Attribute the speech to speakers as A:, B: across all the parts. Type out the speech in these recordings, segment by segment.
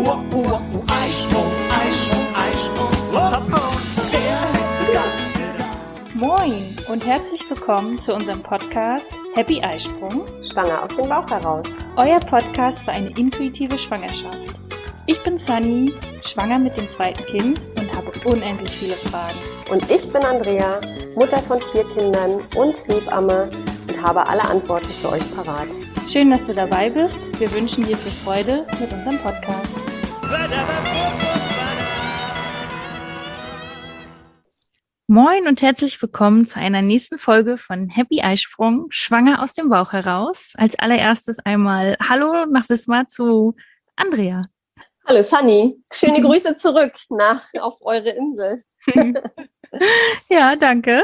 A: Eisprung, Eisprung, Eisprung, Hopsprung, wer hätte das gedacht?
B: Moin und herzlich willkommen zu unserem Podcast Happy Eisprung,
C: Schwanger aus dem Bauch heraus.
B: euer Podcast für eine intuitive Schwangerschaft. Ich bin Sunny, schwanger mit dem zweiten Kind und habe unendlich viele Fragen.
C: Und ich bin Andrea, Mutter von 4 Kindern und Hebamme und habe alle Antworten für euch parat.
B: Schön, dass du dabei bist. Wir wünschen dir viel Freude mit unserem Podcast. Moin und herzlich willkommen zu einer nächsten Folge von Happy Eisprung, schwanger aus dem Bauch heraus. Als allererstes einmal Hallo nach Wismar zu Andrea.
C: Hallo Sunny, schöne Grüße zurück auf eure Insel.
B: Ja, danke.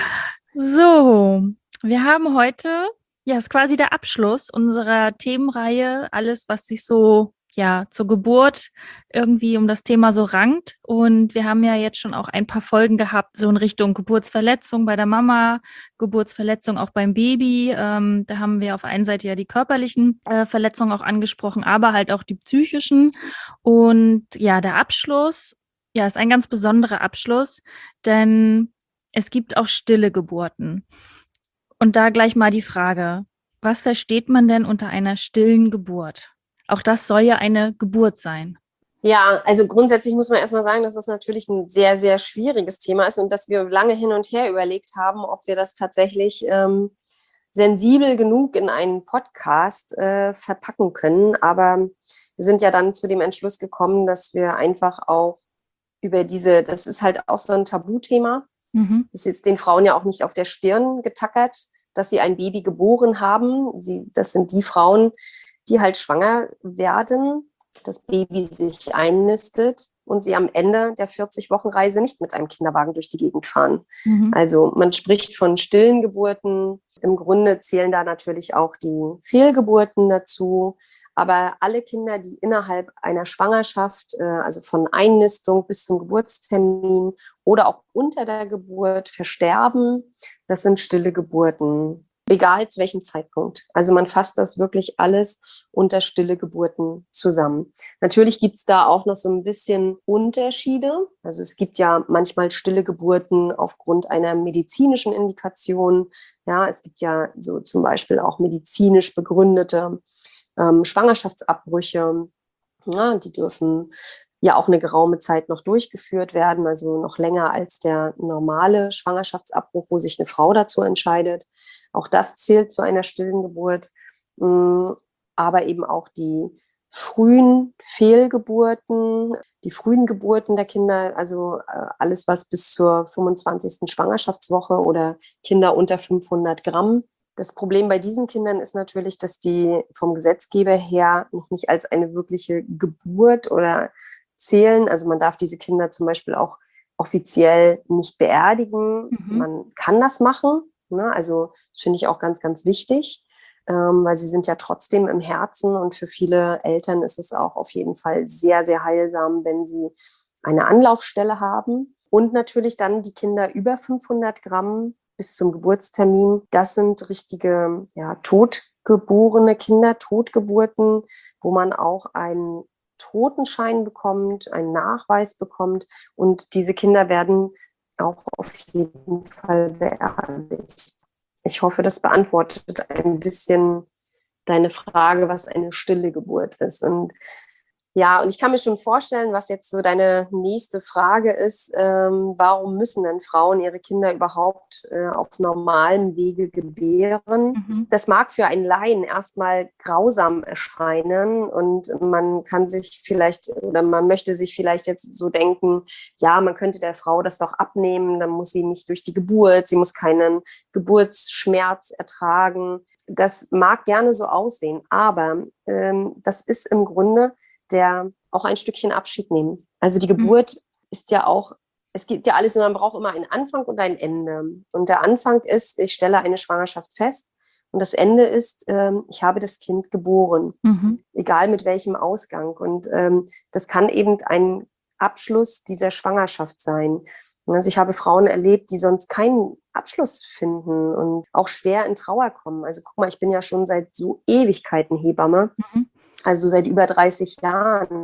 B: So, wir haben heute, ist quasi der Abschluss unserer Themenreihe, alles, was sich so, zur Geburt irgendwie um das Thema so rankt. Und wir haben ja jetzt schon auch ein paar Folgen gehabt, so in Richtung Geburtsverletzung bei der Mama, Geburtsverletzung auch beim Baby. Da haben wir auf einer Seite ja die körperlichen Verletzungen auch angesprochen, aber halt auch die psychischen. Und ja, der Abschluss, ist ein ganz besonderer Abschluss, denn es gibt auch stille Geburten. Und da gleich mal die Frage, was versteht man denn unter einer stillen Geburt? Auch das soll ja eine Geburt sein.
C: Ja, also grundsätzlich muss man erstmal sagen, dass das natürlich ein sehr, sehr schwieriges Thema ist und dass wir lange hin und her überlegt haben, ob wir das tatsächlich sensibel genug in einen Podcast verpacken können. Aber wir sind ja dann zu dem Entschluss gekommen, dass wir einfach auch über das ist halt auch so ein Tabuthema. Das ist jetzt den Frauen ja auch nicht auf der Stirn getackert, dass sie ein Baby geboren haben. Das sind die Frauen, die halt schwanger werden, das Baby sich einnistet und sie am Ende der 40-Wochen-Reise nicht mit einem Kinderwagen durch die Gegend fahren. Also man spricht von stillen Geburten. Im Grunde zählen da natürlich auch die Fehlgeburten dazu. Aber alle Kinder, die innerhalb einer Schwangerschaft, also von Einnistung bis zum Geburtstermin oder auch unter der Geburt versterben, das sind stille Geburten. Egal zu welchem Zeitpunkt. Also man fasst das wirklich alles unter stille Geburten zusammen. Natürlich gibt es da auch noch so ein bisschen Unterschiede. Also es gibt ja manchmal stille Geburten aufgrund einer medizinischen Indikation. Ja, es gibt ja so zum Beispiel auch medizinisch begründete Schwangerschaftsabbrüche. Ja, die dürfen ja auch eine geraume Zeit noch durchgeführt werden, also noch länger als der normale Schwangerschaftsabbruch, wo sich eine Frau dazu entscheidet. Auch das zählt zu einer stillen Geburt, aber eben auch die frühen Fehlgeburten, die frühen Geburten der Kinder, also alles, was bis zur 25. Schwangerschaftswoche oder Kinder unter 500 Gramm. Das Problem bei diesen Kindern ist natürlich, dass die vom Gesetzgeber her noch nicht als eine wirkliche Geburt oder zählen. Also man darf diese Kinder zum Beispiel auch offiziell nicht beerdigen. Man kann das machen. Ne? Also das finde ich auch ganz, ganz wichtig, weil sie sind ja trotzdem im Herzen und für viele Eltern ist es auch auf jeden Fall sehr, sehr heilsam, wenn sie eine Anlaufstelle haben. Und natürlich dann die Kinder über 500 Gramm bis zum Geburtstermin. Das sind richtige totgeborene Kinder, Totgeburten, wo man auch einen Totenschein bekommt, einen Nachweis bekommt und diese Kinder werden auch auf jeden Fall beerdigt. Ich hoffe, das beantwortet ein bisschen deine Frage, was eine stille Geburt ist. Und ich kann mir schon vorstellen, was jetzt so deine nächste Frage ist, warum müssen denn Frauen ihre Kinder überhaupt auf normalem Wege gebären? Das mag für einen Laien erstmal grausam erscheinen und man kann sich vielleicht oder man möchte sich vielleicht jetzt so denken, ja, man könnte der Frau das doch abnehmen, dann muss sie nicht durch die Geburt, sie muss keinen Geburtsschmerz ertragen. Das mag gerne so aussehen, aber das ist im Grunde auch ein Stückchen Abschied nehmen. Also die Geburt ist ja auch, es gibt ja alles, man braucht immer einen Anfang und ein Ende. Und der Anfang ist, ich stelle eine Schwangerschaft fest und das Ende ist, ich habe das Kind geboren, egal mit welchem Ausgang. Und das kann eben ein Abschluss dieser Schwangerschaft sein. Also ich habe Frauen erlebt, die sonst keinen Abschluss finden und auch schwer in Trauer kommen. Also guck mal, ich bin ja schon seit so Ewigkeiten Hebamme. Also seit über 30 Jahren.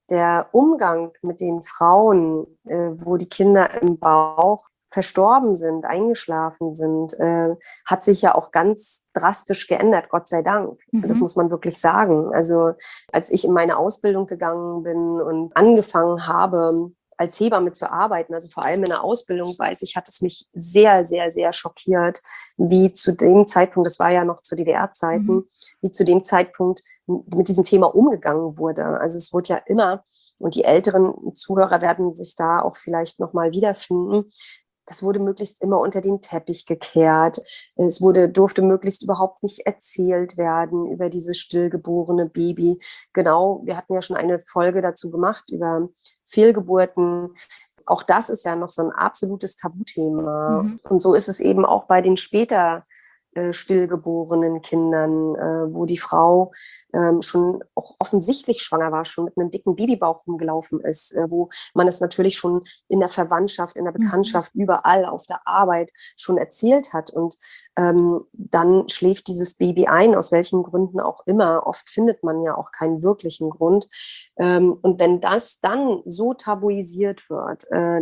C: der Umgang mit den Frauen, wo die Kinder im Bauch verstorben sind, eingeschlafen sind, hat sich ja auch ganz drastisch geändert, Gott sei Dank. Das muss man wirklich sagen. Also als ich in meine Ausbildung gegangen bin und angefangen habe, als Hebamme zu arbeiten, also vor allem in der Ausbildung, weiß ich, hat es mich sehr, sehr, sehr schockiert, wie zu dem Zeitpunkt, das war ja noch zu DDR-Zeiten, wie zu dem Zeitpunkt mit diesem Thema umgegangen wurde. Also es wurde ja immer, und die älteren Zuhörer werden sich da auch vielleicht nochmal wiederfinden, das wurde möglichst immer unter den Teppich gekehrt. Durfte möglichst überhaupt nicht erzählt werden über dieses stillgeborene Baby. Genau, wir hatten ja schon eine Folge dazu gemacht über Fehlgeburten. Auch das ist ja noch so ein absolutes Tabuthema. Und so ist es eben auch bei den später stillgeborenen Kindern, wo die Frau schon auch offensichtlich schwanger war, schon mit einem dicken Babybauch rumgelaufen ist, wo man es natürlich schon in der Verwandtschaft, in der Bekanntschaft, überall auf der Arbeit schon erzählt hat. Und dann schläft dieses Baby ein, aus welchen Gründen auch immer. Oft findet man ja auch keinen wirklichen Grund. Und wenn das dann so tabuisiert wird,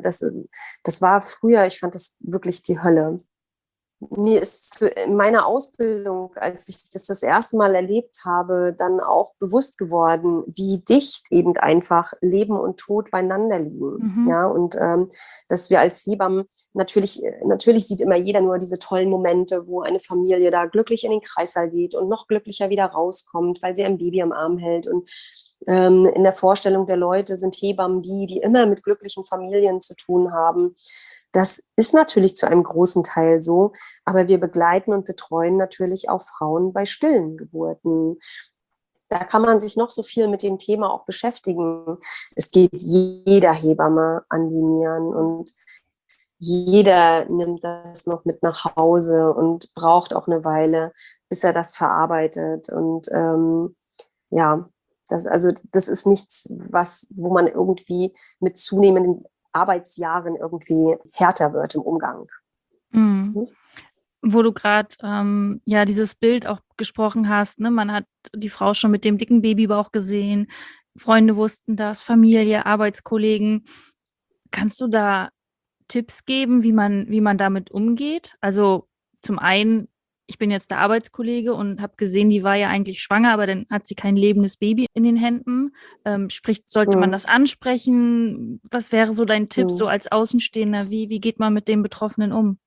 C: das war früher, ich fand das wirklich die Hölle. Mir ist in meiner Ausbildung, als ich das erste Mal erlebt habe, dann auch bewusst geworden, wie dicht eben einfach Leben und Tod beieinander liegen. Ja, und dass wir als Hebammen, natürlich sieht immer jeder nur diese tollen Momente, wo eine Familie da glücklich in den Kreissaal geht und noch glücklicher wieder rauskommt, weil sie ein Baby am Arm hält. Und in der Vorstellung der Leute sind Hebammen die immer mit glücklichen Familien zu tun haben. Das ist natürlich zu einem großen Teil so, aber wir begleiten und betreuen natürlich auch Frauen bei stillen Geburten. Da kann man sich noch so viel mit dem Thema auch beschäftigen. Es geht jeder Hebamme an die Nieren und jeder nimmt das noch mit nach Hause und braucht auch eine Weile, bis er das verarbeitet. Und ja, das ist nichts, wo man irgendwie mit zunehmenden Arbeitsjahren irgendwie härter wird im Umgang.
B: Wo du gerade dieses Bild auch gesprochen hast, ne? Man hat die Frau schon mit dem dicken Babybauch gesehen, Freunde wussten das, Familie, Arbeitskollegen. Kannst du da Tipps geben, wie man damit umgeht? Also zum einen, ich bin jetzt der Arbeitskollege und habe gesehen, die war ja eigentlich schwanger, aber dann hat sie kein lebendes Baby in den Händen. Sprich, sollte man das ansprechen? Was wäre so dein Tipp, so als Außenstehender? Wie geht man mit dem Betroffenen um?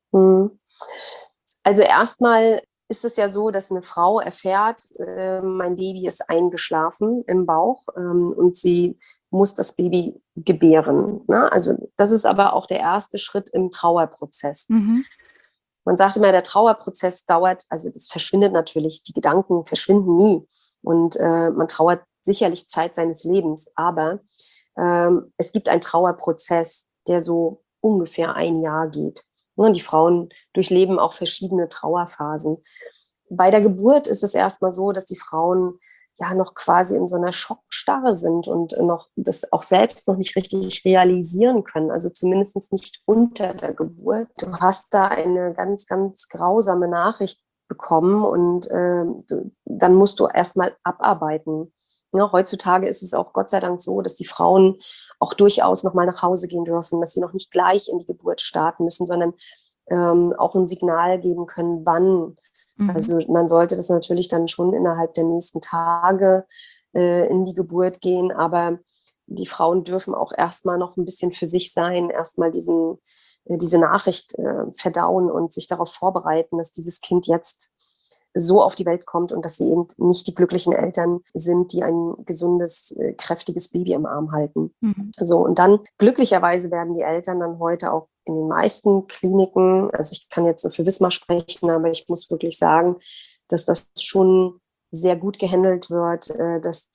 C: Also erstmal ist es ja so, dass eine Frau erfährt, mein Baby ist eingeschlafen im Bauch und sie muss das Baby gebären. Ne? Also das ist aber auch der erste Schritt im Trauerprozess. Man sagt immer, der Trauerprozess dauert, also das verschwindet natürlich, die Gedanken verschwinden nie. Und man trauert sicherlich Zeit seines Lebens, aber es gibt einen Trauerprozess, der so ungefähr ein Jahr geht. Und die Frauen durchleben auch verschiedene Trauerphasen. Bei der Geburt ist es erstmal so, dass die Frauen ja noch quasi in so einer Schockstarre sind und noch das auch selbst noch nicht richtig realisieren können, also zumindest nicht unter der Geburt. Du hast da eine ganz, ganz grausame Nachricht bekommen und dann musst du erstmal abarbeiten. Ja, heutzutage ist es auch Gott sei Dank so, dass die Frauen auch durchaus noch mal nach Hause gehen dürfen, dass sie noch nicht gleich in die Geburt starten müssen, sondern auch ein Signal geben können, wann. Also man sollte das natürlich dann schon innerhalb der nächsten Tage in die Geburt gehen, aber die Frauen dürfen auch erstmal noch ein bisschen für sich sein, erstmal diese Nachricht verdauen und sich darauf vorbereiten, dass dieses Kind jetzt so auf die Welt kommt und dass sie eben nicht die glücklichen Eltern sind, die ein gesundes, kräftiges Baby im Arm halten. So, und dann glücklicherweise werden die Eltern dann heute auch in den meisten Kliniken, also ich kann jetzt nur für Wismar sprechen, aber ich muss wirklich sagen, dass das schon sehr gut gehandelt wird, dass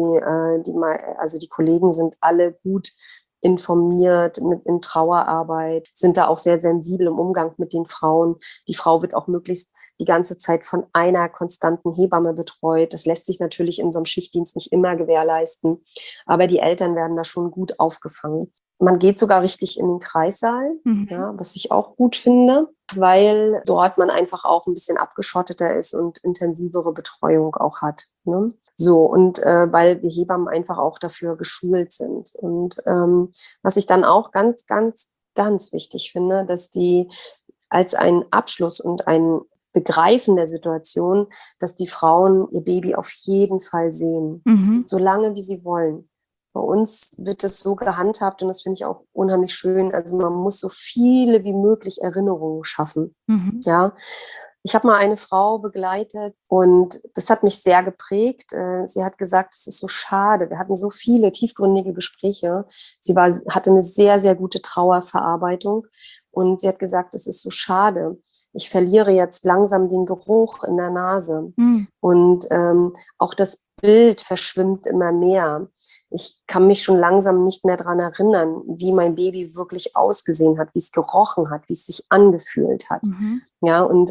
C: die Kollegen sind alle gut informiert in Trauerarbeit, sind da auch sehr sensibel im Umgang mit den Frauen. Die Frau wird auch möglichst die ganze Zeit von einer konstanten Hebamme betreut. Das lässt sich natürlich in so einem Schichtdienst nicht immer gewährleisten, aber die Eltern werden da schon gut aufgefangen. Man geht sogar richtig in den Kreissaal, ja, was ich auch gut finde, weil dort man einfach auch ein bisschen abgeschotteter ist und intensivere Betreuung auch hat. Ne? So, und weil wir Hebammen einfach auch dafür geschult sind. Und was ich dann auch ganz, ganz, ganz wichtig finde, dass die als ein Abschluss und ein Begreifen der Situation, dass die Frauen ihr Baby auf jeden Fall sehen,
B: Mhm.
C: so lange wie sie wollen. Bei uns wird das so gehandhabt und das finde ich auch unheimlich schön. Also man muss so viele wie möglich Erinnerungen schaffen.
B: Mhm.
C: Ja, ich habe mal eine Frau begleitet und das hat mich sehr geprägt. Sie hat gesagt, es ist so schade. Wir hatten so viele tiefgründige Gespräche. Hatte eine sehr, sehr gute Trauerverarbeitung und sie hat gesagt, es ist so schade. Ich verliere jetzt langsam den Geruch in der Nase
B: Mhm.
C: und auch das Bild verschwimmt immer mehr. Ich kann mich schon langsam nicht mehr daran erinnern, wie mein Baby wirklich ausgesehen hat, wie es gerochen hat, wie es sich angefühlt hat.
B: Mhm.
C: Ja, und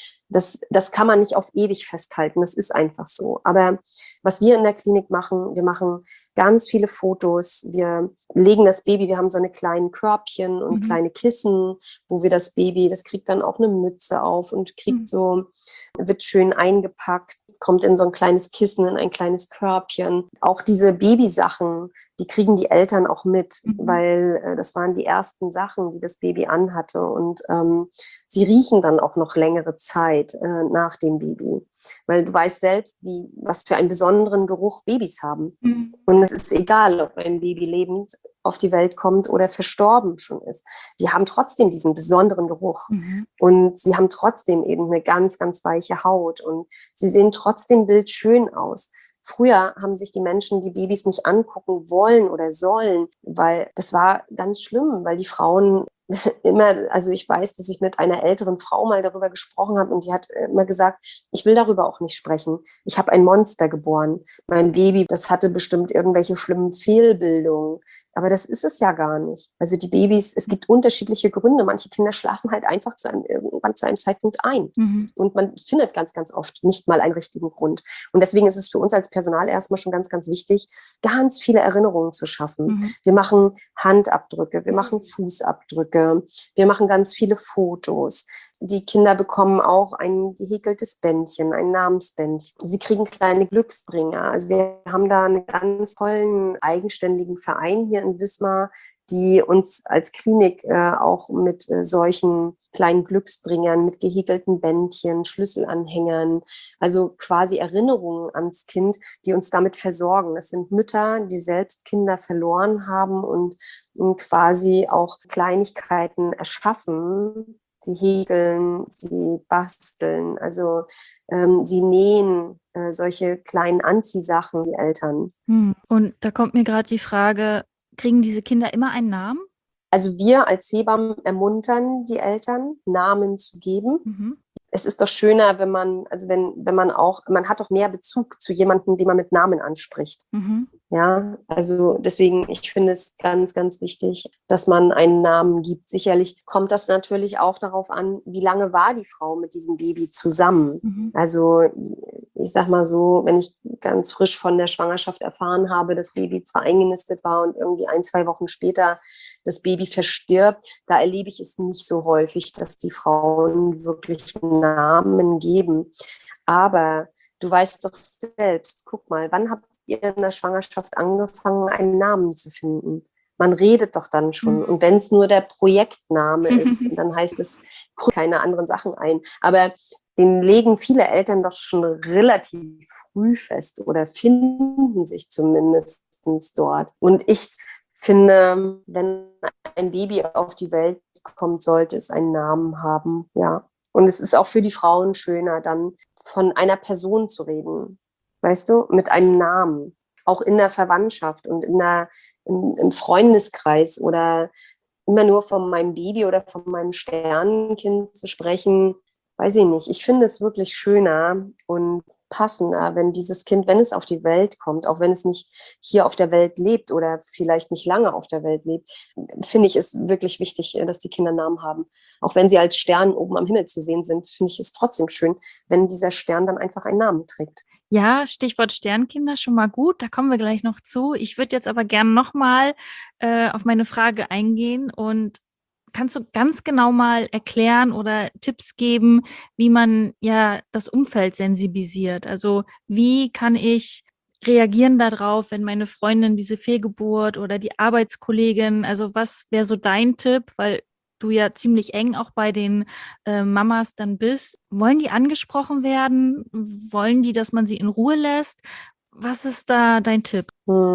C: das kann man nicht auf ewig festhalten. Das ist einfach so. Aber was wir in der Klinik machen, wir machen ganz viele Fotos. Wir legen das Baby, wir haben so eine kleinen Körbchen und
B: Mhm.
C: kleine Kissen, wo wir das Baby, das kriegt dann auch eine Mütze auf und kriegt so, wird schön eingepackt, kommt in so ein kleines Kissen, in ein kleines Körbchen. Auch diese Babysachen, die kriegen die Eltern auch mit,
B: Mhm.
C: weil das waren die ersten Sachen, die das Baby anhatte. Und sie riechen dann auch noch längere Zeit nach dem Baby. Weil du weißt selbst, was für einen besonderen Geruch Babys haben.
B: Mhm.
C: Und es ist egal, ob ein Baby lebend auf die Welt kommt oder verstorben schon ist. Die haben trotzdem diesen besonderen Geruch.
B: Mhm.
C: Und sie haben trotzdem eben eine ganz, ganz weiche Haut. Und sie sehen trotzdem bildschön aus. Früher haben sich die Menschen die Babys nicht angucken wollen oder sollen, weil das war ganz schlimm, weil die Frauen immer, also ich weiß, dass ich mit einer älteren Frau mal darüber gesprochen habe und die hat immer gesagt, ich will darüber auch nicht sprechen. Ich habe ein Monster geboren. Mein Baby, das hatte bestimmt irgendwelche schlimmen Fehlbildungen. Aber das ist es ja gar nicht. Also die Babys, es gibt unterschiedliche Gründe. Manche Kinder schlafen halt einfach irgendwann zu einem Zeitpunkt ein.
B: Mhm.
C: Und man findet ganz, ganz oft nicht mal einen richtigen Grund. Und deswegen ist es für uns als Personal erstmal schon ganz, ganz wichtig, ganz viele Erinnerungen zu schaffen.
B: Mhm.
C: Wir machen Handabdrücke, wir machen Fußabdrücke, wir machen ganz viele Fotos. Die Kinder bekommen auch ein gehäkeltes Bändchen, ein Namensbändchen. Sie kriegen kleine Glücksbringer. Also wir haben da einen ganz tollen, eigenständigen Verein hier in Wismar, die uns als Klinik auch mit solchen kleinen Glücksbringern, mit gehäkelten Bändchen, Schlüsselanhängern, also quasi Erinnerungen ans Kind, die uns damit versorgen. Das sind Mütter, die selbst Kinder verloren haben und quasi auch Kleinigkeiten erschaffen. Sie häkeln, sie basteln, also sie nähen solche kleinen Anziehsachen, die Eltern.
B: Mhm. Und da kommt mir gerade die Frage, kriegen diese Kinder immer einen Namen?
C: Also wir als Hebammen ermuntern die Eltern, Namen zu geben.
B: Mhm.
C: Es ist doch schöner, wenn man, also wenn man auch, man hat doch mehr Bezug zu jemandem, den man mit Namen anspricht.
B: Mhm.
C: Ja, also deswegen, ich finde es ganz, ganz wichtig, dass man einen Namen gibt. Sicherlich kommt das natürlich auch darauf an, wie lange war die Frau mit diesem Baby zusammen.
B: Mhm.
C: Also ich sag mal so, wenn ich ganz frisch von der Schwangerschaft erfahren habe, das Baby zwar eingenistet war und irgendwie 1, 2 Wochen später das Baby verstirbt, da erlebe ich es nicht so häufig, dass die Frauen wirklich Namen geben. Aber du weißt doch selbst, guck mal, wann habt ihr in der Schwangerschaft angefangen, einen Namen zu finden? Man redet doch dann schon. Und wenn es nur der Projektname ist, dann heißt es keine anderen Sachen ein. Aber den legen viele Eltern doch schon relativ früh fest oder finden sich zumindest dort. Und ich finde, wenn ein Baby auf die Welt kommt, sollte es einen Namen haben. Ja. Und es ist auch für die Frauen schöner, dann von einer Person zu reden, weißt du, mit einem Namen, auch in der Verwandtschaft und im Freundeskreis oder immer nur von meinem Baby oder von meinem Sternenkind zu sprechen, weiß ich nicht. Ich finde es wirklich schöner und passender, wenn dieses Kind, wenn es auf die Welt kommt, auch wenn es nicht hier auf der Welt lebt oder vielleicht nicht lange auf der Welt lebt, finde ich es wirklich wichtig, dass die Kinder Namen haben. Auch wenn sie als Stern oben am Himmel zu sehen sind, finde ich es trotzdem schön, wenn dieser Stern dann einfach einen Namen trägt.
B: Ja, Stichwort Sternkinder, schon mal gut. Da kommen wir gleich noch zu. Ich würde jetzt aber gerne nochmal auf meine Frage eingehen und kannst du ganz genau mal erklären oder Tipps geben, wie man ja das Umfeld sensibilisiert? Also wie kann ich reagieren darauf, wenn meine Freundin diese Fehlgeburt oder die Arbeitskollegin, also was wäre so dein Tipp, weil du ja ziemlich eng auch bei den Mamas dann bist. Wollen die angesprochen werden? Wollen die, dass man sie in Ruhe lässt? Was ist da dein Tipp?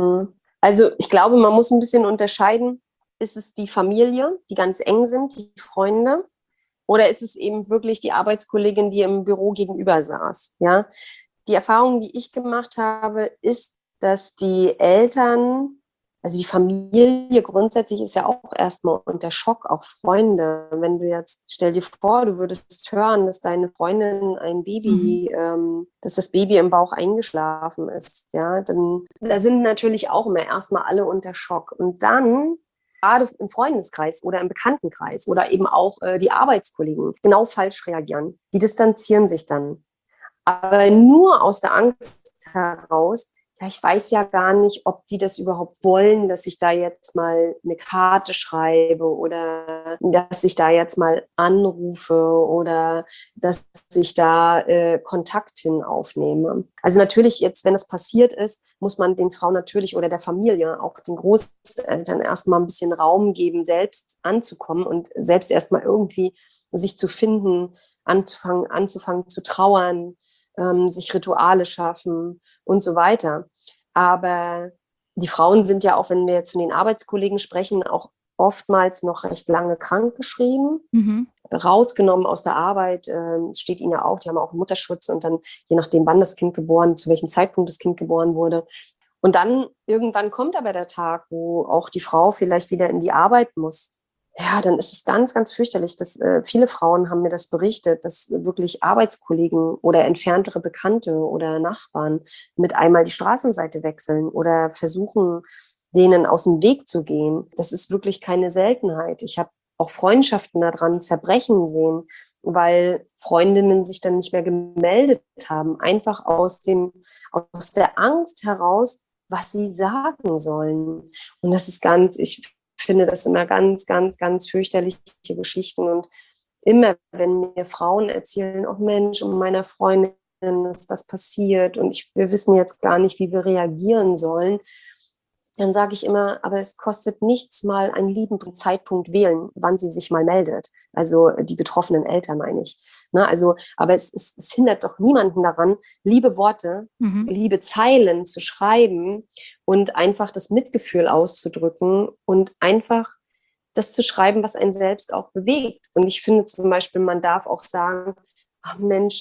C: Also ich glaube, man muss ein bisschen unterscheiden, ist es die Familie, die ganz eng sind, die Freunde, oder ist es eben wirklich die Arbeitskollegin, die im Büro gegenüber saß? Ja, die Erfahrung, die ich gemacht habe, ist, dass die Eltern, also die Familie grundsätzlich ist ja auch erstmal unter Schock, auch Freunde. Wenn du jetzt, stell dir vor, du würdest hören, dass deine Freundin ein Baby, dass das Baby im Bauch eingeschlafen ist, ja, dann da sind natürlich auch immer erstmal alle unter Schock. Und dann gerade im Freundeskreis oder im Bekanntenkreis oder eben auch die Arbeitskollegen genau falsch reagieren. Die distanzieren sich dann. Aber nur aus der Angst heraus, ja, ich weiß ja gar nicht, ob die das überhaupt wollen, dass ich da jetzt mal eine Karte schreibe oder dass ich da jetzt mal anrufe oder dass ich da Kontakt hin aufnehme. Also natürlich jetzt, wenn es passiert ist, muss man den Frauen natürlich oder der Familie, auch den Großeltern erstmal ein bisschen Raum geben, selbst anzukommen und selbst erstmal irgendwie sich zu finden, anzufangen zu trauern, sich Rituale schaffen und so weiter. Aber die Frauen sind ja auch, wenn wir jetzt von den Arbeitskollegen sprechen, auch oftmals noch recht lange krankgeschrieben, rausgenommen aus der Arbeit. Es steht ihnen ja auch, die haben auch Mutterschutz und dann, je nachdem, wann das Kind geboren, zu welchem Zeitpunkt das Kind geboren wurde. Und dann irgendwann kommt aber der Tag, wo auch die Frau vielleicht wieder in die Arbeit muss. Ja, dann ist es ganz, ganz fürchterlich. Viele Frauen haben mir das berichtet, dass wirklich Arbeitskollegen oder entferntere Bekannte oder Nachbarn mit einmal die Straßenseite wechseln oder versuchen, denen aus dem Weg zu gehen. Das ist wirklich keine Seltenheit. Ich habe auch Freundschaften daran zerbrechen sehen, weil Freundinnen sich dann nicht mehr gemeldet haben, einfach aus der Angst heraus, was sie sagen sollen. Und das ist ich finde das immer ganz, ganz, ganz fürchterliche Geschichten. Und immer, wenn mir Frauen erzählen, oh Mensch, um meiner Freundin ist das passiert und wir wissen jetzt gar nicht, wie wir reagieren sollen, dann sage ich immer, aber es kostet nichts, mal einen liebenden Zeitpunkt wählen, wann sie sich mal meldet. Also die betroffenen Eltern, meine ich. Ne? Also, aber es hindert doch niemanden daran, liebe Worte, liebe Zeilen zu schreiben und einfach das Mitgefühl auszudrücken und einfach das zu schreiben, was einen selbst auch bewegt. Und ich finde zum Beispiel, man darf auch sagen, ach Mensch,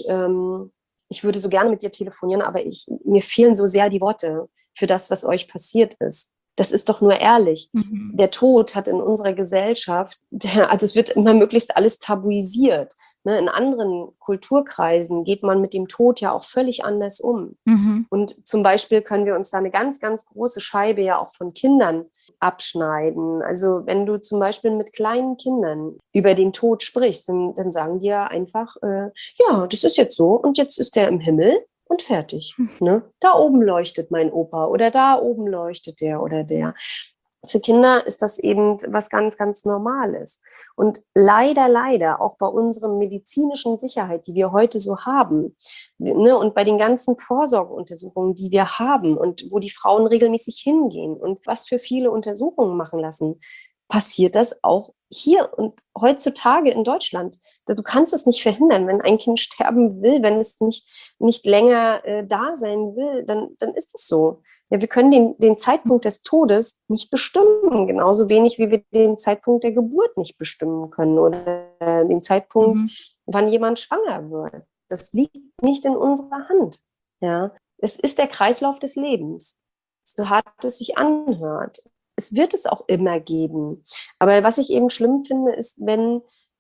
C: ich würde so gerne mit dir telefonieren, aber mir fehlen so sehr die Worte für das, was euch passiert ist. Das ist doch nur ehrlich. Der Tod hat in unserer Gesellschaft, also es wird immer möglichst alles tabuisiert. Ne? In anderen Kulturkreisen geht man mit dem Tod ja auch völlig anders um. Und zum Beispiel können wir uns da eine ganz, ganz große Scheibe ja auch von Kindern abschneiden. Also wenn du zum Beispiel mit kleinen Kindern über den Tod sprichst, dann sagen die ja einfach, ja, das ist jetzt so und jetzt ist der im Himmel. Und fertig. Ne? Da oben leuchtet mein Opa oder da oben leuchtet der oder der. Für Kinder ist das eben was ganz, ganz Normales. Und leider, leider, auch bei unserer medizinischen Sicherheit, die wir heute so haben, ne, und bei den ganzen Vorsorgeuntersuchungen, die wir haben und wo die Frauen regelmäßig hingehen und was für viele Untersuchungen machen lassen, passiert das auch hier und heutzutage in Deutschland. Du kannst es nicht verhindern. Wenn ein Kind sterben will, wenn es nicht länger da sein will, dann ist es so. Ja, wir können den Zeitpunkt des Todes nicht bestimmen, genauso wenig wie wir den Zeitpunkt der Geburt nicht bestimmen können oder den Zeitpunkt, wann jemand schwanger wird. Das liegt nicht in unserer Hand. Ja, es ist der Kreislauf des Lebens, so hart es sich anhört. Es wird es auch immer geben. Aber was ich eben schlimm finde, ist, wenn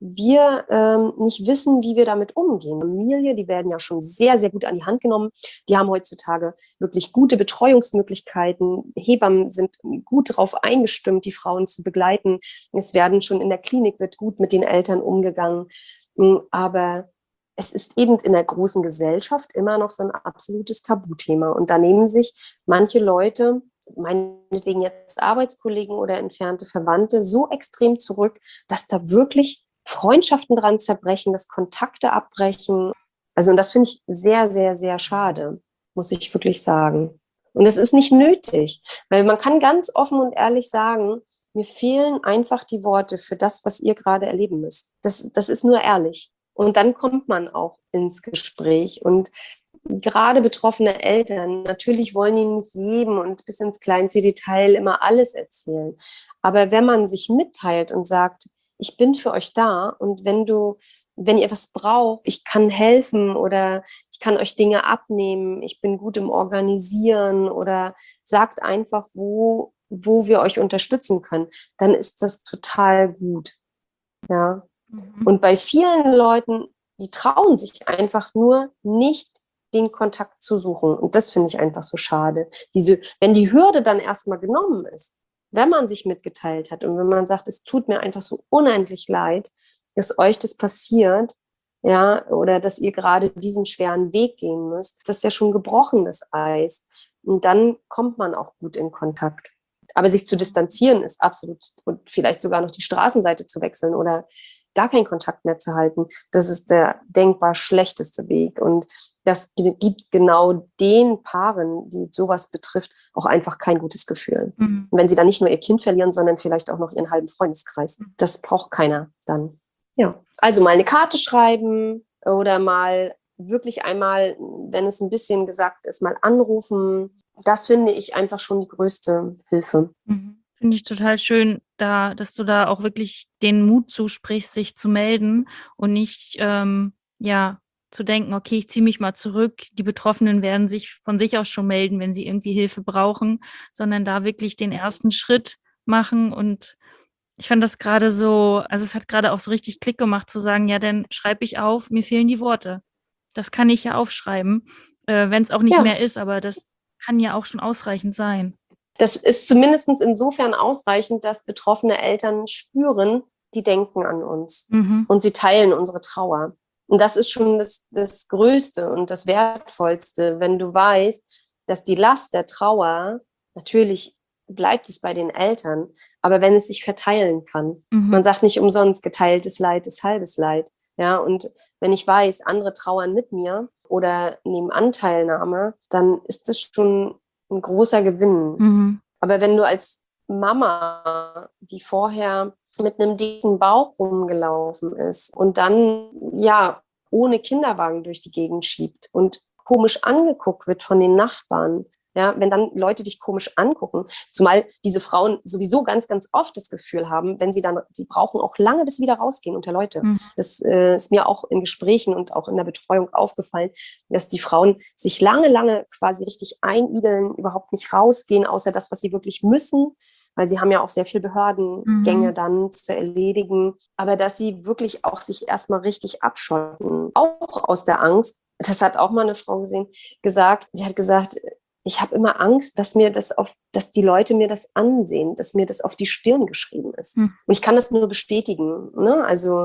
C: wir nicht wissen, wie wir damit umgehen. Familie, die werden ja schon sehr, sehr gut an die Hand genommen. Die haben heutzutage wirklich gute Betreuungsmöglichkeiten. Hebammen sind gut darauf eingestimmt, die Frauen zu begleiten. Es werden schon in der Klinik wird gut mit den Eltern umgegangen. Aber es ist eben in der großen Gesellschaft immer noch so ein absolutes Tabuthema. Und da nehmen sich manche Leute, meinetwegen jetzt Arbeitskollegen oder entfernte Verwandte, so extrem zurück, dass da wirklich Freundschaften dran zerbrechen, dass Kontakte abbrechen. Also und das finde ich sehr, sehr, sehr schade, muss ich wirklich sagen. Und das ist nicht nötig, weil man kann ganz offen und ehrlich sagen, mir fehlen einfach die Worte für das, was ihr gerade erleben müsst. Das ist nur ehrlich. Und dann kommt man auch ins Gespräch. Und gerade betroffene Eltern, natürlich wollen die nicht jedem und bis ins kleinste Detail immer alles erzählen. Aber wenn man sich mitteilt und sagt, ich bin für euch da und wenn ihr was braucht, ich kann helfen oder ich kann euch Dinge abnehmen, ich bin gut im Organisieren oder sagt einfach, wo wir euch unterstützen können, dann ist das total gut. Ja. Und bei vielen Leuten, die trauen sich einfach nur nicht, den Kontakt zu suchen. Und das finde ich einfach so schade. Wenn die Hürde dann erstmal genommen ist, wenn man sich mitgeteilt hat und wenn man sagt, es tut mir einfach so unendlich leid, dass euch das passiert, ja, oder dass ihr gerade diesen schweren Weg gehen müsst, das ist ja schon gebrochenes Eis. Und dann kommt man auch gut in Kontakt. Aber sich zu distanzieren ist absolut, und vielleicht sogar noch die Straßenseite zu wechseln oder gar keinen Kontakt mehr zu halten, das ist der denkbar schlechteste Weg. Und das gibt genau den Paaren, die sowas betrifft, auch einfach kein gutes Gefühl. Und wenn sie dann nicht nur ihr Kind verlieren, sondern vielleicht auch noch ihren halben Freundeskreis. Das braucht keiner dann. Ja, also mal eine Karte schreiben oder mal wirklich einmal, wenn es ein bisschen gesagt ist, mal anrufen. Das finde ich einfach schon die größte Hilfe.
B: Finde ich total schön, dass du da auch wirklich den Mut zusprichst, sich zu melden und nicht zu denken, okay, ich ziehe mich mal zurück. Die Betroffenen werden sich von sich aus schon melden, wenn sie irgendwie Hilfe brauchen, sondern da wirklich den ersten Schritt machen. Und ich fand das gerade so, also es hat gerade auch so richtig Klick gemacht zu sagen, ja, dann schreibe ich auf, mir fehlen die Worte. Das kann ich ja aufschreiben, wenn es auch nicht mehr ist, aber das kann ja auch schon ausreichend sein.
C: Das ist zumindest insofern ausreichend, dass betroffene Eltern spüren, die denken an uns und sie teilen unsere Trauer. Und das ist schon das Größte und das Wertvollste, wenn du weißt, dass die Last der Trauer, natürlich bleibt es bei den Eltern, aber wenn es sich verteilen kann. Man sagt nicht umsonst, geteiltes Leid ist halbes Leid. Ja, und wenn ich weiß, andere trauern mit mir oder nehmen Anteilnahme, dann ist das schon ein großer Gewinn. Aber wenn du als Mama, die vorher mit einem dicken Bauch rumgelaufen ist und dann ja ohne Kinderwagen durch die Gegend schiebt und komisch angeguckt wird von den Nachbarn, ja, wenn dann Leute dich komisch angucken, zumal diese Frauen sowieso ganz, ganz oft das Gefühl haben, die brauchen auch lange, bis sie wieder rausgehen unter Leute. Das ist mir auch in Gesprächen und auch in der Betreuung aufgefallen, dass die Frauen sich lange, lange quasi richtig einigeln, überhaupt nicht rausgehen, außer das, was sie wirklich müssen, weil sie haben ja auch sehr viel Behördengänge dann zu erledigen, aber dass sie wirklich auch sich erstmal richtig abschotten, auch aus der Angst. Das hat auch mal eine Frau gesagt, sie hat gesagt, ich habe immer Angst, dass die Leute mir das ansehen, dass mir das auf die Stirn geschrieben ist. Und ich kann das nur bestätigen. Ne? Also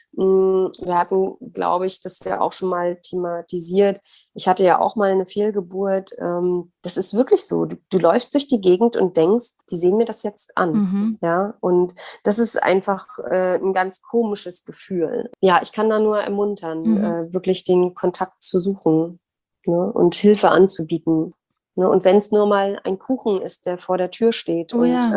C: wir hatten, glaube ich, das wäre auch schon mal thematisiert. Ich hatte ja auch mal eine Fehlgeburt. Das ist wirklich so. Du läufst durch die Gegend und denkst, die sehen mir das jetzt an. Ja, und das ist einfach ein ganz komisches Gefühl. Ja, ich kann da nur ermuntern, wirklich den Kontakt zu suchen, ne? Und Hilfe anzubieten. Ne, und wenn es nur mal ein Kuchen ist, der vor der Tür steht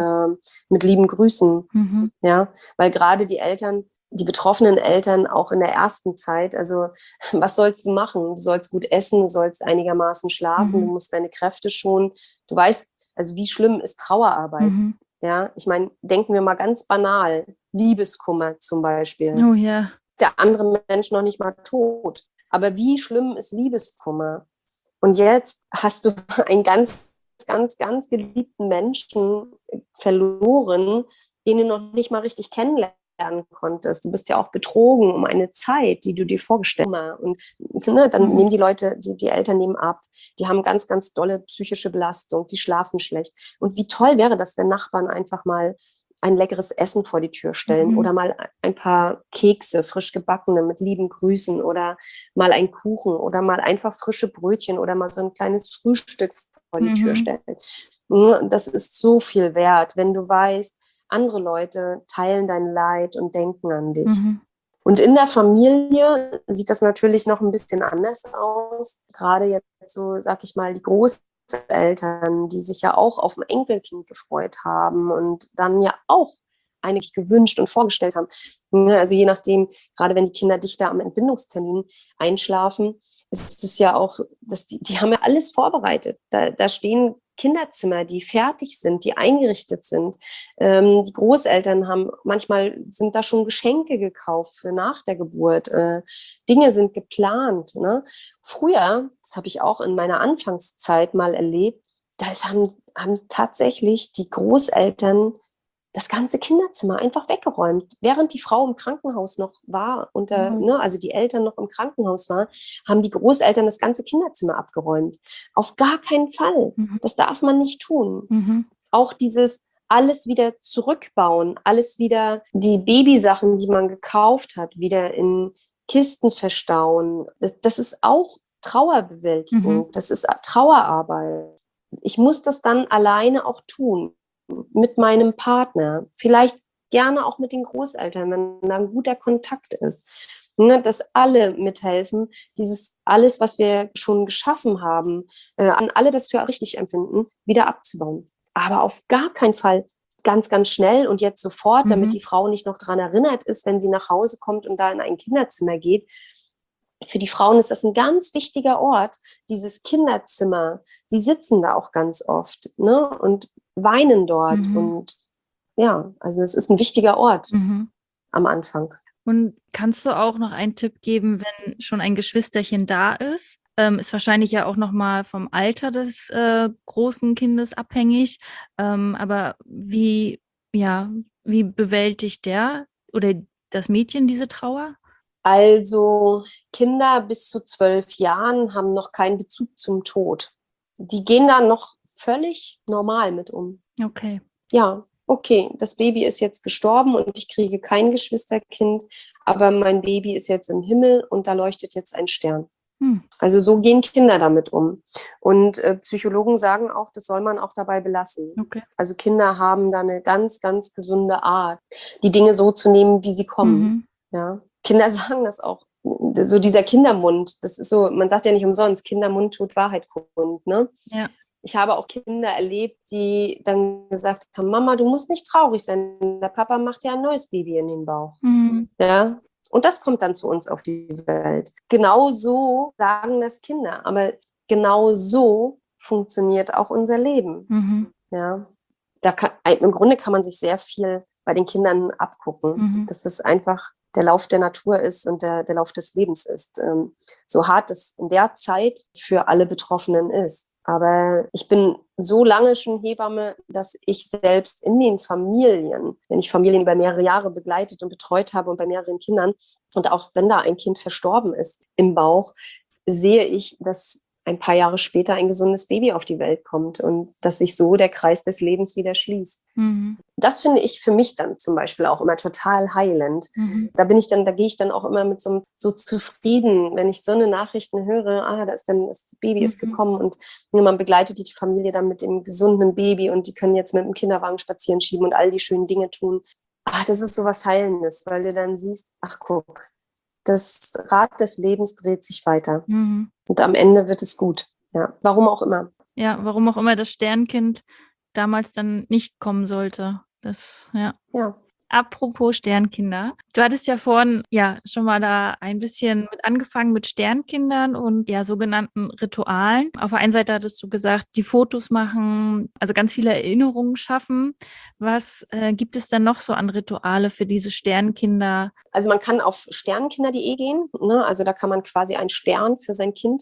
C: mit lieben Grüßen, ja, weil gerade die betroffenen Eltern auch in der ersten Zeit, also was sollst du machen? Du sollst gut essen, du sollst einigermaßen schlafen, du musst deine Kräfte schonen. Du weißt, also wie schlimm ist Trauerarbeit? Ja, ich meine, denken wir mal ganz banal, Liebeskummer zum Beispiel.
B: Oh ja.
C: Der andere Mensch noch nicht mal tot. Aber wie schlimm ist Liebeskummer? Und jetzt hast du einen ganz, ganz, ganz geliebten Menschen verloren, den du noch nicht mal richtig kennenlernen konntest. Du bist ja auch betrogen um eine Zeit, die du dir vorgestellt hast. Und dann nehmen die Leute, die Eltern nehmen ab. Die haben ganz, ganz dolle psychische Belastung. Die schlafen schlecht. Und wie toll wäre das, wenn Nachbarn einfach mal ein leckeres Essen vor die Tür stellen oder mal ein paar Kekse, frisch gebackene mit lieben Grüßen oder mal ein Kuchen oder mal einfach frische Brötchen oder mal so ein kleines Frühstück vor die Tür stellen. Das ist so viel wert, wenn du weißt, andere Leute teilen dein Leid und denken an dich. Und in der Familie sieht das natürlich noch ein bisschen anders aus. Gerade jetzt so, sag ich mal, die großen Großeltern, die sich ja auch auf ein Enkelkind gefreut haben und dann ja auch eigentlich gewünscht und vorgestellt haben. Ne, also je nachdem, gerade wenn die Kinder dichter am Entbindungstermin einschlafen, ist es ja auch, die haben ja alles vorbereitet. Da stehen Kinderzimmer, die fertig sind, die eingerichtet sind. Die Großeltern manchmal sind da schon Geschenke gekauft für nach der Geburt. Dinge sind geplant. Ne? Früher, das habe ich auch in meiner Anfangszeit mal erlebt, haben tatsächlich die Großeltern das ganze Kinderzimmer einfach weggeräumt. Während die Frau im Krankenhaus noch war, also die Eltern noch im Krankenhaus waren, haben die Großeltern das ganze Kinderzimmer abgeräumt. Auf gar keinen Fall. Das darf man nicht tun. Auch dieses alles wieder zurückbauen, alles wieder die Babysachen, die man gekauft hat, wieder in Kisten verstauen. Das ist auch Trauerbewältigung. Das ist Trauerarbeit. Ich muss das dann alleine auch tun. Mit meinem Partner, vielleicht gerne auch mit den Großeltern, wenn da ein guter Kontakt ist, ne, dass alle mithelfen, dieses alles, was wir schon geschaffen haben, an alle das für richtig empfinden, wieder abzubauen. Aber auf gar keinen Fall ganz, ganz schnell und jetzt sofort, damit die Frau nicht noch daran erinnert ist, wenn sie nach Hause kommt und da in ein Kinderzimmer geht. Für die Frauen ist das ein ganz wichtiger Ort, dieses Kinderzimmer. Sie sitzen da auch ganz oft, ne, und weinen dort. Und ja, also es ist ein wichtiger Ort am Anfang.
B: Und kannst du auch noch einen Tipp geben, wenn schon ein Geschwisterchen da ist? Ist wahrscheinlich ja auch nochmal vom Alter des großen Kindes abhängig. Aber wie bewältigt der oder das Mädchen diese Trauer?
C: Also Kinder bis zu 12 Jahren haben noch keinen Bezug zum Tod. Die gehen da noch völlig normal mit um.
B: Okay.
C: Ja, okay, das Baby ist jetzt gestorben und ich kriege kein Geschwisterkind, aber mein Baby ist jetzt im Himmel und da leuchtet jetzt ein Stern. Also so gehen Kinder damit um. Und Psychologen sagen auch, das soll man auch dabei belassen.
B: Okay.
C: Also Kinder haben da eine ganz, ganz gesunde Art, die Dinge so zu nehmen, wie sie kommen. Ja. Kinder sagen das auch. So dieser Kindermund, das ist so, man sagt ja nicht umsonst, Kindermund tut Wahrheit kund, ne?
B: Ja.
C: Ich habe auch Kinder erlebt, die dann gesagt haben, Mama, du musst nicht traurig sein, der Papa macht ja ein neues Baby in den Bauch. Ja? Und das kommt dann zu uns auf die Welt. Genau so sagen das Kinder, aber genau so funktioniert auch unser Leben. Ja? Im Grunde kann man sich sehr viel bei den Kindern abgucken, dass das einfach der Lauf der Natur ist und der Lauf des Lebens ist. So hart es in der Zeit für alle Betroffenen ist. Aber ich bin so lange schon Hebamme, dass ich selbst in den Familien, wenn ich Familien über mehrere Jahre begleitet und betreut habe und bei mehreren Kindern, und auch wenn da ein Kind verstorben ist im Bauch, sehe ich, dass ein paar Jahre später ein gesundes Baby auf die Welt kommt und dass sich so der Kreis des Lebens wieder schließt. Das finde ich für mich dann zum Beispiel auch immer total heilend. Da gehe ich dann auch immer mit so zufrieden, wenn ich so eine Nachrichten höre, das Baby ist gekommen und man begleitet die Familie dann mit dem gesunden Baby und die können jetzt mit dem Kinderwagen spazieren schieben und all die schönen Dinge tun. Das ist so was Heilendes, weil du dann siehst, ach guck, das Rad des Lebens dreht sich weiter. Und am Ende wird es gut. Ja, warum auch immer.
B: Ja, warum auch immer das Sternkind damals dann nicht kommen sollte.
C: Ja.
B: Apropos Sternkinder. Du hattest ja vorhin schon mal da ein bisschen mit angefangen mit Sternkindern und sogenannten Ritualen. Auf der einen Seite hattest du gesagt, die Fotos machen, also ganz viele Erinnerungen schaffen. Was gibt es dann noch so an Rituale für diese Sternkinder?
C: Also man kann auf sternkinder.de gehen. Ne? Also da kann man quasi einen Stern für sein Kind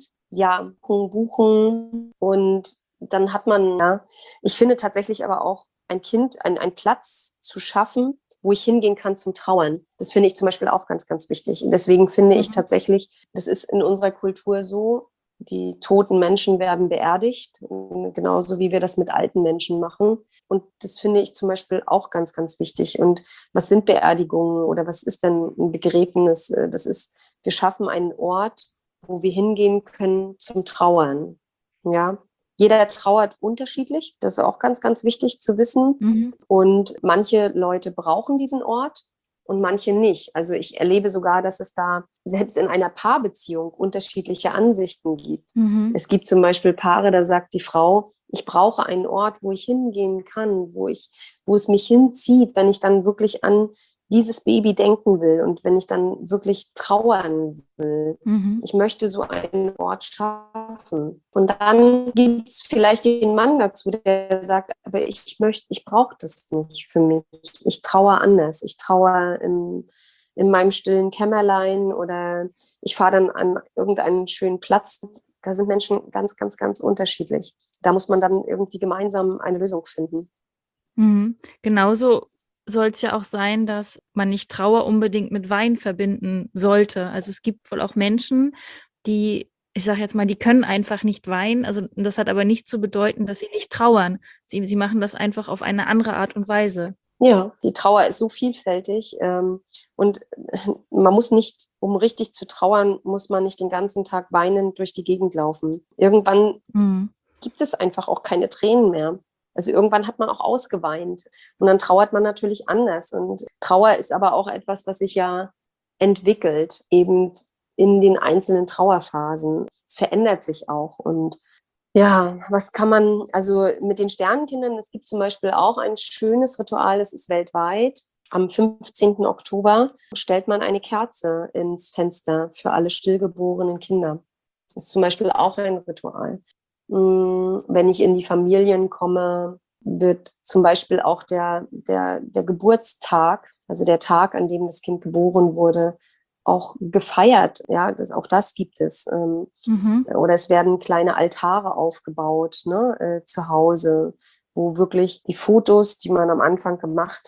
C: buchen und dann hat man, ich finde tatsächlich aber auch ein Kind, einen Platz zu schaffen, wo ich hingehen kann zum Trauern. Das finde ich zum Beispiel auch ganz, ganz wichtig. Und deswegen finde ich tatsächlich, das ist in unserer Kultur so, die toten Menschen werden beerdigt, genauso wie wir das mit alten Menschen machen. Und das finde ich zum Beispiel auch ganz, ganz wichtig. Und was sind Beerdigungen oder was ist denn ein Begräbnis? Wir schaffen einen Ort, wo wir hingehen können zum Trauern. Ja. Jeder trauert unterschiedlich, das ist auch ganz, ganz wichtig zu wissen. Und manche Leute brauchen diesen Ort und manche nicht. Also ich erlebe sogar, dass es da selbst in einer Paarbeziehung unterschiedliche Ansichten gibt. Es gibt zum Beispiel Paare, da sagt die Frau, ich brauche einen Ort, wo ich hingehen kann, wo es mich hinzieht, wenn ich dann wirklich an dieses Baby denken will und wenn ich dann wirklich trauern will. Ich möchte so einen Ort schaffen. Und dann gibt es vielleicht den Mann dazu, der sagt, aber ich brauche das nicht für mich. Ich trauere anders. Ich trauere in meinem stillen Kämmerlein oder ich fahre dann an irgendeinen schönen Platz. Da sind Menschen ganz, ganz, ganz unterschiedlich. Da muss man dann irgendwie gemeinsam eine Lösung finden.
B: Genauso soll es ja auch sein, dass man nicht Trauer unbedingt mit Wein verbinden sollte. Also es gibt wohl auch Menschen, die, ich sage jetzt mal, die können einfach nicht weinen. Also das hat aber nicht zu bedeuten, dass sie nicht trauern. Sie machen das einfach auf eine andere Art und Weise.
C: Ja, die Trauer ist so vielfältig und man muss nicht, um richtig zu trauern, muss man nicht den ganzen Tag weinend durch die Gegend laufen. Irgendwann gibt es einfach auch keine Tränen mehr. Also irgendwann hat man auch ausgeweint und dann trauert man natürlich anders. Und Trauer ist aber auch etwas, was sich ja entwickelt, eben in den einzelnen Trauerphasen. Es verändert sich auch. Und ja, was kann man, also mit den Sternenkindern, es gibt zum Beispiel auch ein schönes Ritual, das ist weltweit. Am 15. Oktober stellt man eine Kerze ins Fenster für alle stillgeborenen Kinder. Das ist zum Beispiel auch ein Ritual. Wenn ich in die Familien komme, wird zum Beispiel auch der Geburtstag, also der Tag, an dem das Kind geboren wurde, auch gefeiert. Ja, auch das gibt es. Oder es werden kleine Altare aufgebaut, ne, zu Hause, wo wirklich die Fotos, die man am Anfang gemacht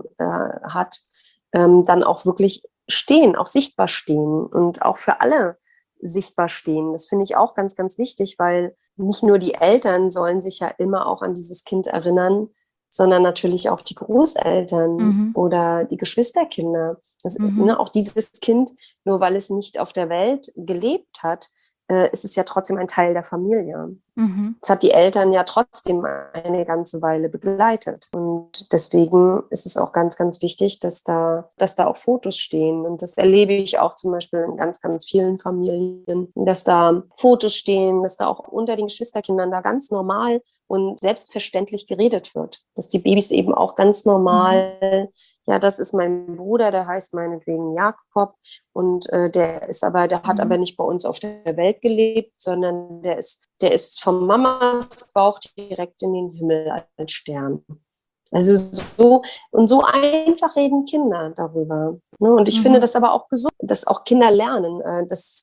C: hat, dann auch wirklich stehen, auch sichtbar stehen und auch für alle sichtbar stehen. Das finde ich auch ganz, ganz wichtig, weil nicht nur die Eltern sollen sich ja immer auch an dieses Kind erinnern, sondern natürlich auch die Großeltern oder die Geschwisterkinder. Auch dieses Kind, nur weil es nicht auf der Welt gelebt hat, ist es ja trotzdem ein Teil der Familie. Es hat die Eltern ja trotzdem eine ganze Weile begleitet. Und deswegen ist es auch ganz, ganz wichtig, dass da auch Fotos stehen. Und das erlebe ich auch zum Beispiel in ganz, ganz vielen Familien, dass da Fotos stehen, dass da auch unter den Geschwisterkindern da ganz normal und selbstverständlich geredet wird. Dass die Babys eben auch ganz normal, ja, das ist mein Bruder, der heißt meinetwegen Jakob und der hat aber nicht bei uns auf der Welt gelebt, sondern der ist vom Mamas Bauch direkt in den Himmel als Stern. Also so einfach reden Kinder darüber. Ne? Und ich finde das aber auch gesund, dass auch Kinder lernen, dass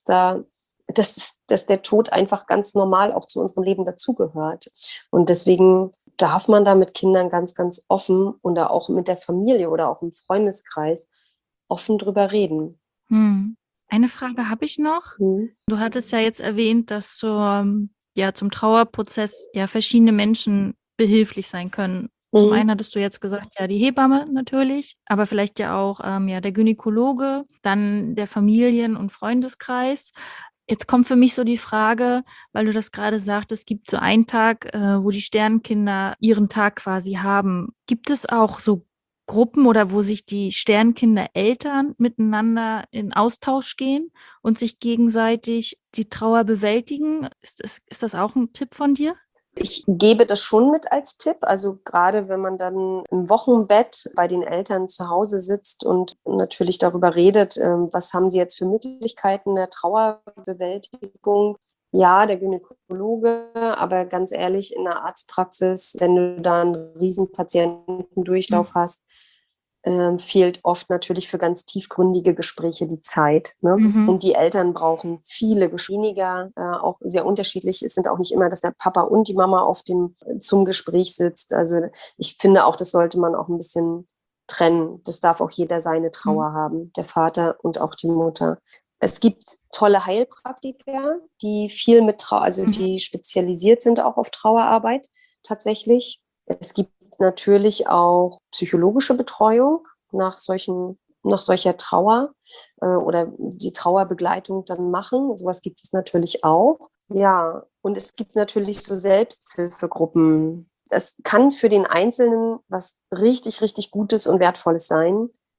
C: der Tod einfach ganz normal auch zu unserem Leben dazugehört. Und deswegen darf man da mit Kindern ganz, ganz offen und da auch mit der Familie oder auch im Freundeskreis offen drüber reden.
B: Eine Frage habe ich noch. Du hattest ja jetzt erwähnt, dass zum Trauerprozess ja verschiedene Menschen behilflich sein können. Zum einen hattest du jetzt gesagt, ja, die Hebamme natürlich, aber vielleicht ja auch der Gynäkologe, dann der Familien- und Freundeskreis. Jetzt kommt für mich so die Frage, weil du das gerade sagtest, es gibt so einen Tag, wo die Sternkinder ihren Tag quasi haben. Gibt es auch so Gruppen oder wo sich die Sternkinder-Eltern miteinander in Austausch gehen und sich gegenseitig die Trauer bewältigen? Ist das auch ein Tipp von dir?
C: Ich gebe das schon mit als Tipp. Also gerade wenn man dann im Wochenbett bei den Eltern zu Hause sitzt und natürlich darüber redet, was haben sie jetzt für Möglichkeiten der Trauerbewältigung. Ja, der Gynäkologe, aber ganz ehrlich, in der Arztpraxis, wenn du da einen riesen Patientendurchlauf hast, fehlt oft natürlich für ganz tiefgründige Gespräche die Zeit. Ne? Und die Eltern brauchen viele weniger, auch sehr unterschiedlich. Es sind auch nicht immer, dass der Papa und die Mama zum Gespräch sitzt. Also ich finde auch, das sollte man auch ein bisschen trennen. Das darf auch jeder seine Trauer haben, der Vater und auch die Mutter. Es gibt tolle Heilpraktiker, die viel die spezialisiert sind auch auf Trauerarbeit tatsächlich. Es gibt natürlich auch psychologische Betreuung nach solcher Trauer oder die Trauerbegleitung dann machen. Sowas gibt es natürlich auch. Ja, und es gibt natürlich so Selbsthilfegruppen. Das kann für den Einzelnen was richtig, richtig Gutes und Wertvolles sein.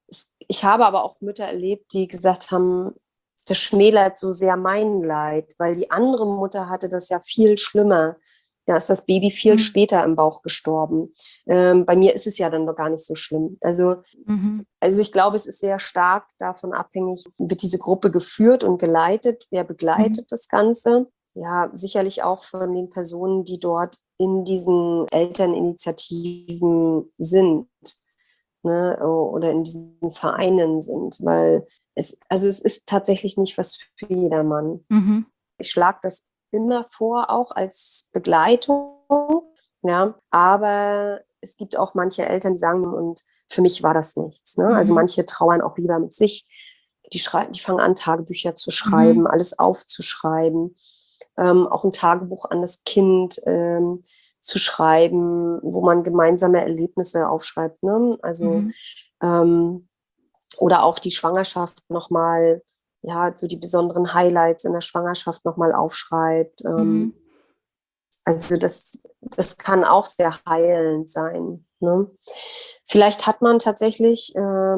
C: Ich habe aber auch Mütter erlebt, die gesagt haben, das schmälert so sehr mein Leid, weil die andere Mutter hatte das ja viel schlimmer. Da ist das Baby viel später im Bauch gestorben. Bei mir ist es ja dann noch gar nicht so schlimm. Also ich glaube, es ist sehr stark davon abhängig, wird diese Gruppe geführt und geleitet, wer begleitet das Ganze. Ja, sicherlich auch von den Personen, die dort in diesen Elterninitiativen sind, ne, oder in diesen Vereinen sind, weil es ist tatsächlich nicht was für jedermann. Ich schlage das immer vor, auch als Begleitung, ja, aber es gibt auch manche Eltern, die sagen, und für mich war das nichts, ne? Also manche trauern auch lieber mit sich, die fangen an, Tagebücher zu schreiben, alles aufzuschreiben, auch ein Tagebuch an das Kind zu schreiben, wo man gemeinsame Erlebnisse aufschreibt, ne? Also oder auch die Schwangerschaft nochmal, ja, so die besonderen Highlights in der Schwangerschaft nochmal aufschreibt. Also das kann auch sehr heilend sein. Ne? Vielleicht hat man tatsächlich,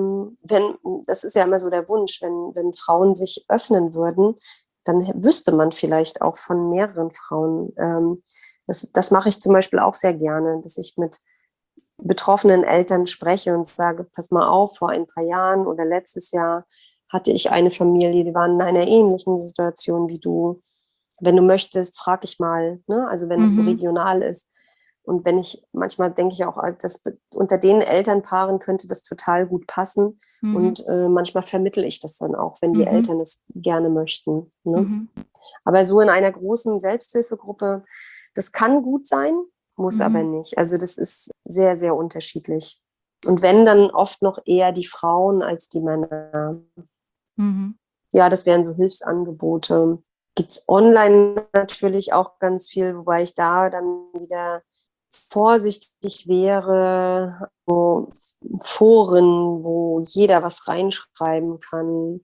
C: das ist ja immer so der Wunsch, wenn Frauen sich öffnen würden, dann wüsste man vielleicht auch von mehreren Frauen. Das mache ich zum Beispiel auch sehr gerne, dass ich mit betroffenen Eltern spreche und sage, pass mal auf, vor ein paar Jahren oder letztes Jahr hatte ich eine Familie, die waren in einer ähnlichen Situation wie du. Wenn du möchtest, frag ich mal, ne? Also wenn es so regional ist. Und manchmal denke ich auch, unter den Elternpaaren könnte das total gut passen. Und manchmal vermittle ich das dann auch, wenn die Eltern es gerne möchten. Ne? Aber so in einer großen Selbsthilfegruppe, das kann gut sein, muss aber nicht. Also das ist sehr, sehr unterschiedlich. Und wenn, dann oft noch eher die Frauen als die Männer. Ja, das wären so Hilfsangebote. Gibt es online natürlich auch ganz viel, wobei ich da dann wieder vorsichtig wäre. So Foren, wo jeder was reinschreiben kann.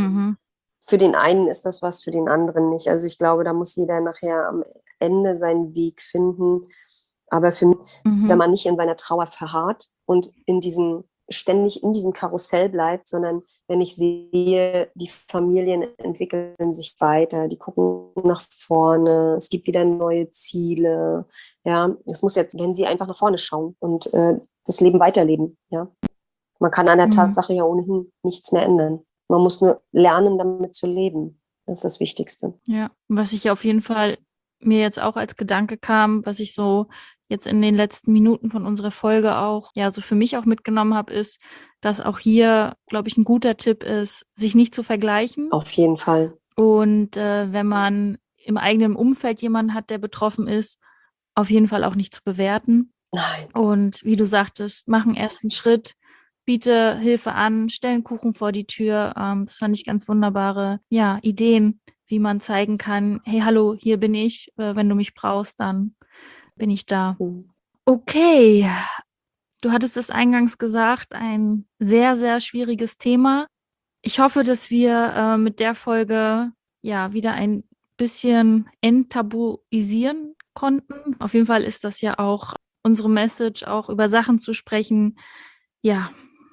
C: Für den einen ist das was, für den anderen nicht. Also ich glaube, da muss jeder nachher am Ende seinen Weg finden. Aber für mich, wenn man nicht in seiner Trauer verharrt und ständig in diesem Karussell bleibt, sondern wenn ich sehe, die Familien entwickeln sich weiter, die gucken nach vorne, es gibt wieder neue Ziele, ja, es muss jetzt, wenn sie einfach nach vorne schauen und das Leben weiterleben, ja. Man kann an der Tatsache ja ohnehin nichts mehr ändern. Man muss nur lernen, damit zu leben. Das ist das Wichtigste.
B: Ja, was ich auf jeden Fall mir jetzt auch als Gedanke kam, was ich so jetzt in den letzten Minuten von unserer Folge auch, ja, so für mich auch mitgenommen habe, ist, dass auch hier, glaube ich, ein guter Tipp ist, sich nicht zu vergleichen.
C: Auf jeden Fall.
B: Und wenn man im eigenen Umfeld jemanden hat, der betroffen ist, auf jeden Fall auch nicht zu bewerten.
C: Nein.
B: Und wie du sagtest, mach einen ersten Schritt, biete Hilfe an, stell einen Kuchen vor die Tür. Das fand ich ganz wunderbare, ja, Ideen, wie man zeigen kann, hey, hallo, hier bin ich. Wenn du mich brauchst, dann bin ich da. Okay, du hattest es eingangs gesagt, ein sehr, sehr schwieriges Thema. Ich hoffe, dass wir mit der Folge ja wieder ein bisschen enttabuisieren konnten. Auf jeden Fall ist das ja auch unsere Message, auch über Sachen zu sprechen, ja,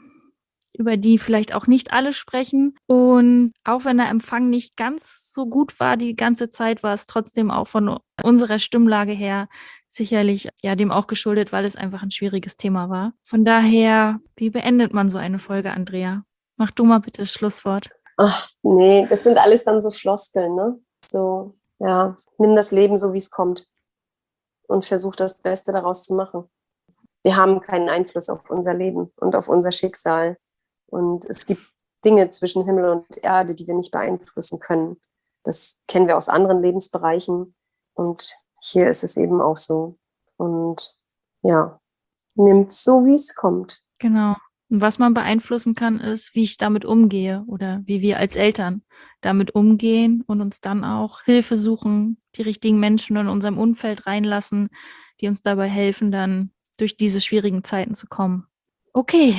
B: über die vielleicht auch nicht alle sprechen. Und auch wenn der Empfang nicht ganz so gut war die ganze Zeit, war es trotzdem auch von unserer Stimmlage her sicherlich ja dem auch geschuldet, weil es einfach ein schwieriges Thema war. Von daher, wie beendet man so eine Folge, Andrea? Mach du mal bitte das Schlusswort.
C: Ach, nee, das sind alles dann so Floskeln, ne? So, ja, nimm das Leben so, wie es kommt und versuch das Beste daraus zu machen. Wir haben keinen Einfluss auf unser Leben und auf unser Schicksal. Und es gibt Dinge zwischen Himmel und Erde, die wir nicht beeinflussen können. Das kennen wir aus anderen Lebensbereichen. Und hier ist es eben auch so. Und ja, nimmt so, wie es kommt.
B: Genau. Und was man beeinflussen kann, ist, wie ich damit umgehe oder wie wir als Eltern damit umgehen und uns dann auch Hilfe suchen, die richtigen Menschen in unserem Umfeld reinlassen, die uns dabei helfen, dann durch diese schwierigen Zeiten zu kommen. Okay,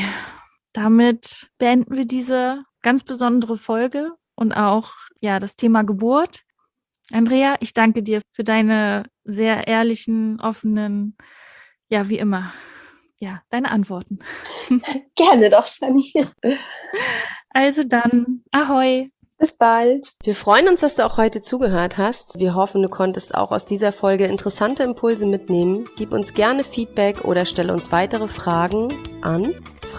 B: damit beenden wir diese ganz besondere Folge und auch ja das Thema Geburt. Andrea, ich danke dir für deine sehr ehrlichen, offenen, ja wie immer, deine Antworten.
C: Gerne doch, Sunny.
B: Also dann, ahoi.
C: Bis bald.
D: Wir freuen uns, dass du auch heute zugehört hast. Wir hoffen, du konntest auch aus dieser Folge interessante Impulse mitnehmen. Gib uns gerne Feedback oder stelle uns weitere Fragen an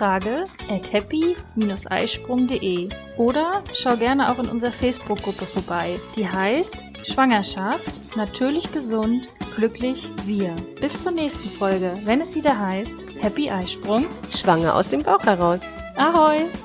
B: frage@happy-eisprung.de oder schau gerne auch in unserer Facebook-Gruppe vorbei. Die heißt Schwangerschaft, natürlich gesund, glücklich wir. Bis zur nächsten Folge, wenn es wieder heißt Happy Eisprung.
D: Schwanger aus dem Bauch heraus.
B: Ahoi!